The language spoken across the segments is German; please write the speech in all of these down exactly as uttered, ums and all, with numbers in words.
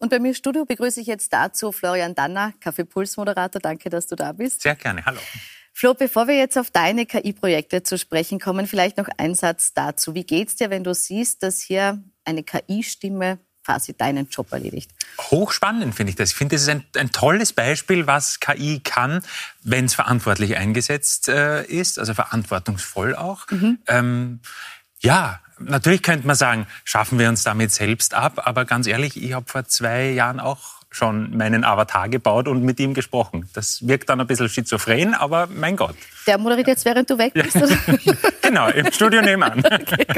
Und bei mir im Studio begrüße ich jetzt dazu Florian Danner, Kaffeepuls-Moderator. Danke, dass du da bist. Sehr gerne, hallo. Flo, bevor wir jetzt auf deine K I-Projekte zu sprechen kommen, vielleicht noch ein Satz dazu. Wie geht's dir, wenn du siehst, dass hier eine K I-Stimme quasi deinen Job erledigt? Hochspannend finde ich das. Ich finde, das ist ein, ein tolles Beispiel, was K I kann, wenn es verantwortlich eingesetzt äh, ist, also verantwortungsvoll auch. Mhm. Ähm, ja, natürlich könnte man sagen, schaffen wir uns damit selbst ab, aber ganz ehrlich, ich habe vor zwei Jahren auch schon meinen Avatar gebaut und mit ihm gesprochen. Das wirkt dann ein bisschen schizophren, aber mein Gott. Der moderiert jetzt, während du weg bist? Ja. Oder? Genau, im Studio nebenan. Okay,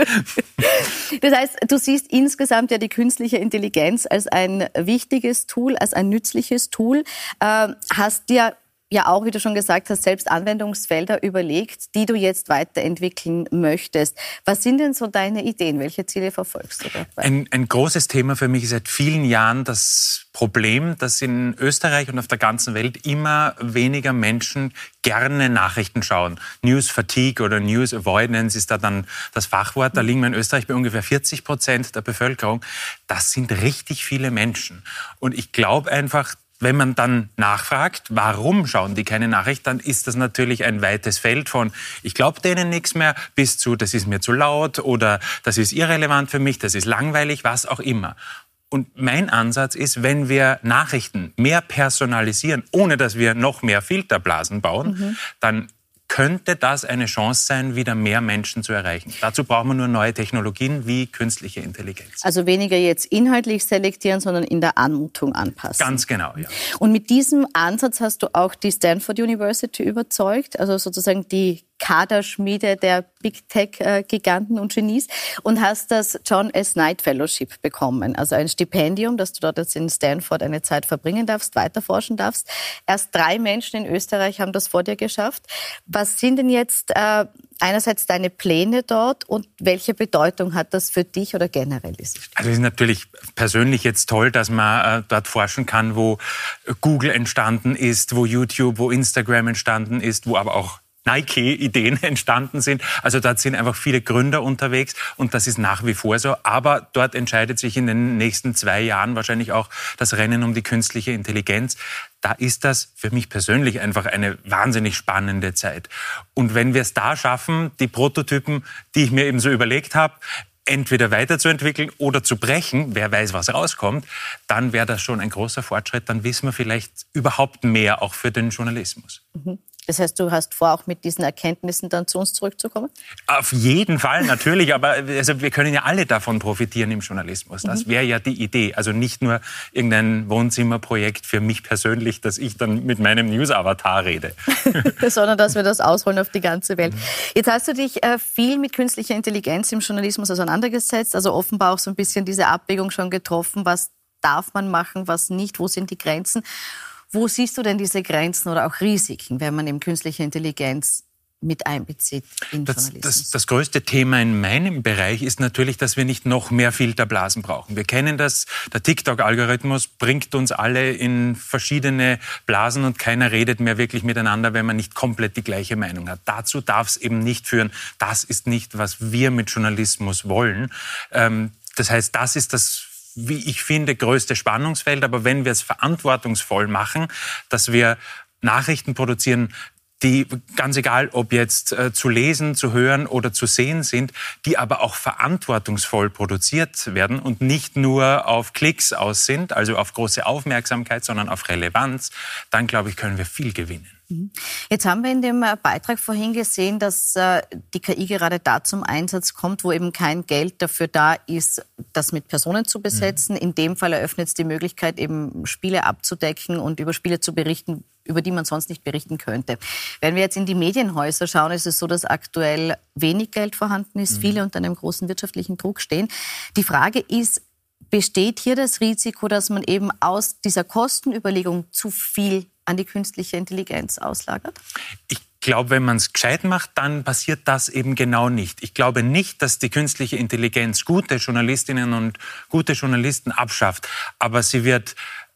das heißt, du siehst insgesamt ja die künstliche Intelligenz als ein wichtiges Tool, als ein nützliches Tool. Äh, hast dir ja auch, wie du schon gesagt hast, selbst Anwendungsfelder überlegt, die du jetzt weiterentwickeln möchtest. Was sind denn so deine Ideen? Welche Ziele verfolgst du dabei? Ein, ein großes Thema für mich ist seit vielen Jahren das Problem, dass in Österreich und auf der ganzen Welt immer weniger Menschen gerne Nachrichten schauen. News Fatigue oder News Avoidance ist da dann das Fachwort. Da liegen wir in Österreich bei ungefähr vierzig Prozent der Bevölkerung. Das sind richtig viele Menschen. Und ich glaube einfach, wenn man dann nachfragt, warum schauen die keine Nachricht, dann ist das natürlich ein weites Feld von, ich glaube denen nichts mehr, bis zu, das ist mir zu laut oder das ist irrelevant für mich, das ist langweilig, was auch immer. Und mein Ansatz ist, wenn wir Nachrichten mehr personalisieren, ohne dass wir noch mehr Filterblasen bauen, mhm. dann könnte das eine Chance sein, wieder mehr Menschen zu erreichen. Dazu brauchen wir nur neue Technologien wie künstliche Intelligenz. Also weniger jetzt inhaltlich selektieren, sondern in der Anmutung anpassen. Ganz genau, ja. Und mit diesem Ansatz hast du auch die Stanford University überzeugt, also sozusagen die Kaderschmiede der Big Tech-Giganten und Genies, und hast das John S. Knight Fellowship bekommen, also ein Stipendium, dass du dort jetzt in Stanford eine Zeit verbringen darfst, weiterforschen darfst. Erst drei Menschen in Österreich haben das vor dir geschafft. Was sind denn jetzt äh, einerseits deine Pläne dort und welche Bedeutung hat das für dich oder generell? Ist also es ist natürlich persönlich jetzt toll, dass man äh, dort forschen kann, wo Google entstanden ist, wo YouTube, wo Instagram entstanden ist, wo aber auch Nike-Ideen entstanden sind. Also dort sind einfach viele Gründer unterwegs und das ist nach wie vor so. Aber dort entscheidet sich in den nächsten zwei Jahren wahrscheinlich auch das Rennen um die künstliche Intelligenz. Da ist das für mich persönlich einfach eine wahnsinnig spannende Zeit. Und wenn wir es da schaffen, die Prototypen, die ich mir eben so überlegt habe, entweder weiterzuentwickeln oder zu brechen, wer weiß, was rauskommt, dann wäre das schon ein großer Fortschritt. Dann wissen wir vielleicht überhaupt mehr, auch für den Journalismus. Mhm. Das heißt, du hast vor, auch mit diesen Erkenntnissen dann zu uns zurückzukommen? Auf jeden Fall, natürlich. Aber also wir können ja alle davon profitieren im Journalismus. Das wäre ja die Idee. Also nicht nur irgendein Wohnzimmerprojekt für mich persönlich, dass ich dann mit meinem News-Avatar rede. Sondern dass wir das ausrollen auf die ganze Welt. Jetzt hast du dich äh, viel mit künstlicher Intelligenz im Journalismus auseinandergesetzt. Also offenbar auch so ein bisschen diese Abwägung schon getroffen. Was darf man machen, was nicht? Wo sind die Grenzen? Wo siehst du denn diese Grenzen oder auch Risiken, wenn man eben künstliche Intelligenz mit einbezieht in das, Journalismus? Das, das größte Thema in meinem Bereich ist natürlich, dass wir nicht noch mehr Filterblasen brauchen. Wir kennen das, der TikTok-Algorithmus bringt uns alle in verschiedene Blasen und keiner redet mehr wirklich miteinander, wenn man nicht komplett die gleiche Meinung hat. Dazu darf es eben nicht führen. Das ist nicht, was wir mit Journalismus wollen. Ähm, das heißt, das ist das, wie ich finde, größte Spannungsfeld. Aber wenn wir es verantwortungsvoll machen, dass wir Nachrichten produzieren, die, ganz egal, ob jetzt äh, zu lesen, zu hören oder zu sehen sind, die aber auch verantwortungsvoll produziert werden und nicht nur auf Klicks aus sind, also auf große Aufmerksamkeit, sondern auf Relevanz, dann, glaube ich, können wir viel gewinnen. Jetzt haben wir in dem Beitrag vorhin gesehen, dass äh, die K I gerade da zum Einsatz kommt, wo eben kein Geld dafür da ist, das mit Personen zu besetzen. Mhm. In dem Fall eröffnet es die Möglichkeit, eben Spiele abzudecken und über Spiele zu berichten, über die man sonst nicht berichten könnte. Wenn wir jetzt in die Medienhäuser schauen, ist es so, dass aktuell wenig Geld vorhanden ist, mhm. viele unter einem großen wirtschaftlichen Druck stehen. Die Frage ist, besteht hier das Risiko, dass man eben aus dieser Kostenüberlegung zu viel an die künstliche Intelligenz auslagert? Ich glaube, wenn man es gescheit macht, dann passiert das eben genau nicht. Ich glaube nicht, dass die künstliche Intelligenz gute Journalistinnen und gute Journalisten abschafft, aber sie wird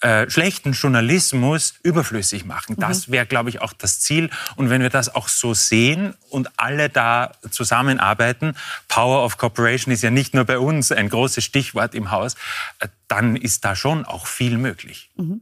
äh, schlechten Journalismus überflüssig machen. Das wäre, glaube ich, auch das Ziel. Und wenn wir das auch so sehen und alle da zusammenarbeiten, Power of Cooperation ist ja nicht nur bei uns ein großes Stichwort im Haus, äh, dann ist da schon auch viel möglich. Mhm.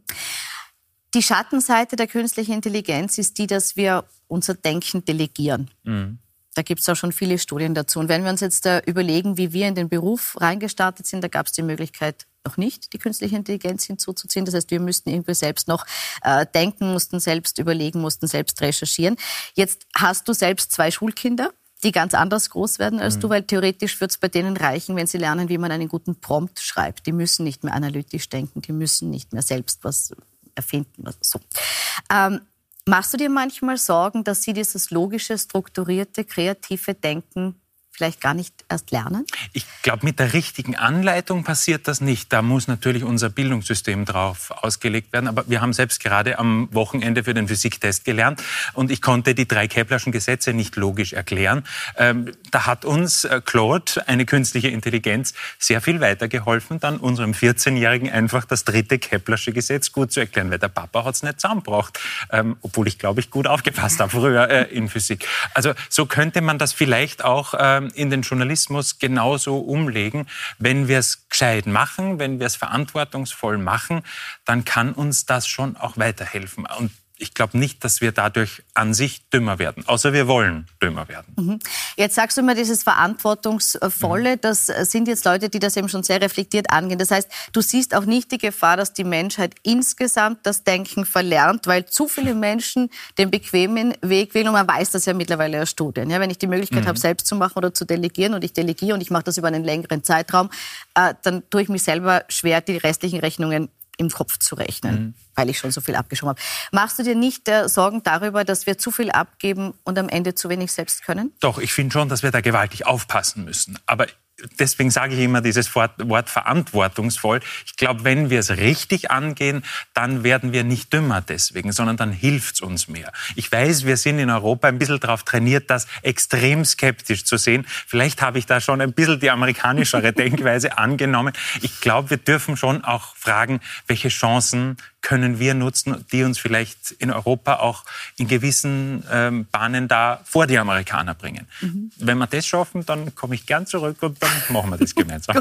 Die Schattenseite der künstlichen Intelligenz ist die, dass wir unser Denken delegieren. Mhm. Da gibt es auch schon viele Studien dazu. Und wenn wir uns jetzt äh, überlegen, wie wir in den Beruf reingestartet sind, da gab es die Möglichkeit noch nicht, die künstliche Intelligenz hinzuzuziehen. Das heißt, wir müssten irgendwie selbst noch äh, denken, mussten selbst überlegen, mussten selbst recherchieren. Jetzt hast du selbst zwei Schulkinder, die ganz anders groß werden als mhm. du, weil theoretisch wird es bei denen reichen, wenn sie lernen, wie man einen guten Prompt schreibt. Die müssen nicht mehr analytisch denken, die müssen nicht mehr selbst was erfinden. So. Ähm, machst du dir manchmal Sorgen, dass sie dieses logische, strukturierte, kreative Denken vielleicht gar nicht erst lernen? Ich glaube, mit der richtigen Anleitung passiert das nicht. Da muss natürlich unser Bildungssystem drauf ausgelegt werden. Aber wir haben selbst gerade am Wochenende für den Physiktest gelernt und ich konnte die drei Keplerschen Gesetze nicht logisch erklären. Ähm, da hat uns äh, Claude, eine künstliche Intelligenz, sehr viel weitergeholfen, dann unserem vierzehnjährigen einfach das dritte Keplersche Gesetz gut zu erklären, weil der Papa hat es nicht zusammengebracht. Ähm, obwohl ich, glaube ich, gut aufgepasst habe früher äh, in Physik. Also so könnte man das vielleicht auch ähm, in den Journalismus genauso umlegen. Wenn wir es gescheit machen, wenn wir es verantwortungsvoll machen, dann kann uns das schon auch weiterhelfen. Und ich glaube nicht, dass wir dadurch an sich dümmer werden, außer wir wollen dümmer werden. Mhm. Jetzt sagst du immer dieses Verantwortungsvolle, mhm. das sind jetzt Leute, die das eben schon sehr reflektiert angehen. Das heißt, du siehst auch nicht die Gefahr, dass die Menschheit insgesamt das Denken verlernt, weil zu viele Menschen den bequemen Weg wählen. Und man weiß das ja mittlerweile aus Studien. Ja, wenn ich die Möglichkeit mhm. habe, selbst zu machen oder zu delegieren und ich delegiere und ich mache das über einen längeren Zeitraum, äh, dann tue ich mich selber schwer, die restlichen Rechnungen im Kopf zu rechnen, mhm. weil ich schon so viel abgeschoben habe. Machst du dir nicht äh, Sorgen darüber, dass wir zu viel abgeben und am Ende zu wenig selbst können? Doch, ich finde schon, dass wir da gewaltig aufpassen müssen. Aber deswegen sage ich immer dieses Wort, Wort verantwortungsvoll. Ich glaube, wenn wir es richtig angehen, dann werden wir nicht dümmer deswegen, sondern dann hilft es uns mehr. Ich weiß, wir sind in Europa ein bisschen darauf trainiert, das extrem skeptisch zu sehen. Vielleicht habe ich da schon ein bisschen die amerikanischere Denkweise angenommen. Ich glaube, wir dürfen schon auch fragen, welche Chancen können wir nutzen, die uns vielleicht in Europa auch in gewissen ähm, Bahnen da vor die Amerikaner bringen. Mhm. Wenn wir das schaffen, dann komme ich gern zurück und dann machen wir das gemeinsam.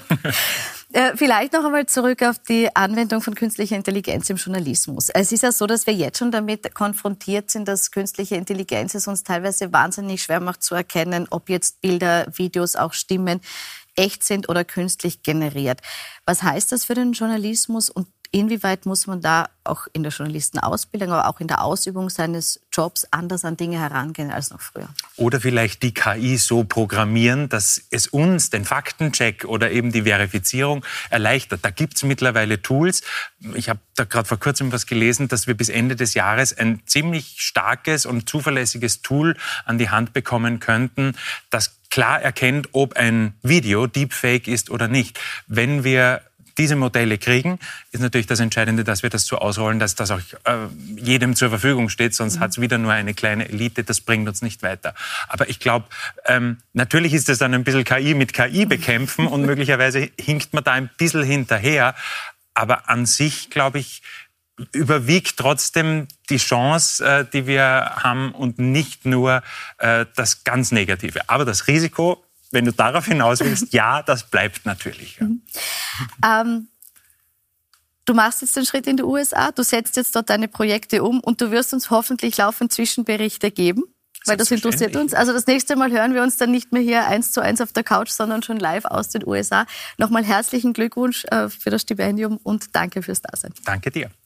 äh, vielleicht noch einmal zurück auf die Anwendung von künstlicher Intelligenz im Journalismus. Es ist ja so, dass wir jetzt schon damit konfrontiert sind, dass künstliche Intelligenz es uns teilweise wahnsinnig schwer macht zu erkennen, ob jetzt Bilder, Videos, auch Stimmen echt sind oder künstlich generiert. Was heißt das für den Journalismus und inwieweit muss man da auch in der Journalistenausbildung, aber auch in der Ausübung seines Jobs anders an Dinge herangehen als noch früher? Oder vielleicht die K I so programmieren, dass es uns den Faktencheck oder eben die Verifizierung erleichtert. Da gibt es mittlerweile Tools. Ich habe da gerade vor kurzem was gelesen, dass wir bis Ende des Jahres ein ziemlich starkes und zuverlässiges Tool an die Hand bekommen könnten, das klar erkennt, ob ein Video Deepfake ist oder nicht. Wenn wir diese Modelle kriegen, ist natürlich das Entscheidende, dass wir das so ausrollen, dass das auch äh, jedem zur Verfügung steht, sonst mhm. hat es wieder nur eine kleine Elite, das bringt uns nicht weiter. Aber ich glaube, ähm, natürlich ist es dann ein bisschen K I mit K I bekämpfen und möglicherweise hinkt man da ein bisschen hinterher, aber an sich, glaube ich, überwiegt trotzdem die Chance, äh, die wir haben und nicht nur äh, das ganz Negative. Aber das Risiko, wenn du darauf hinaus willst, ja, das bleibt natürlich. Ja. Mhm. Ähm, du machst jetzt den Schritt in die U S A, du setzt jetzt dort deine Projekte um und du wirst uns hoffentlich laufend Zwischenberichte geben, weil das interessiert uns. Also das nächste Mal hören wir uns dann nicht mehr hier eins zu eins auf der Couch, sondern schon live aus den U S A. Nochmal herzlichen Glückwunsch äh, für das Stipendium und danke fürs Dasein. Danke dir.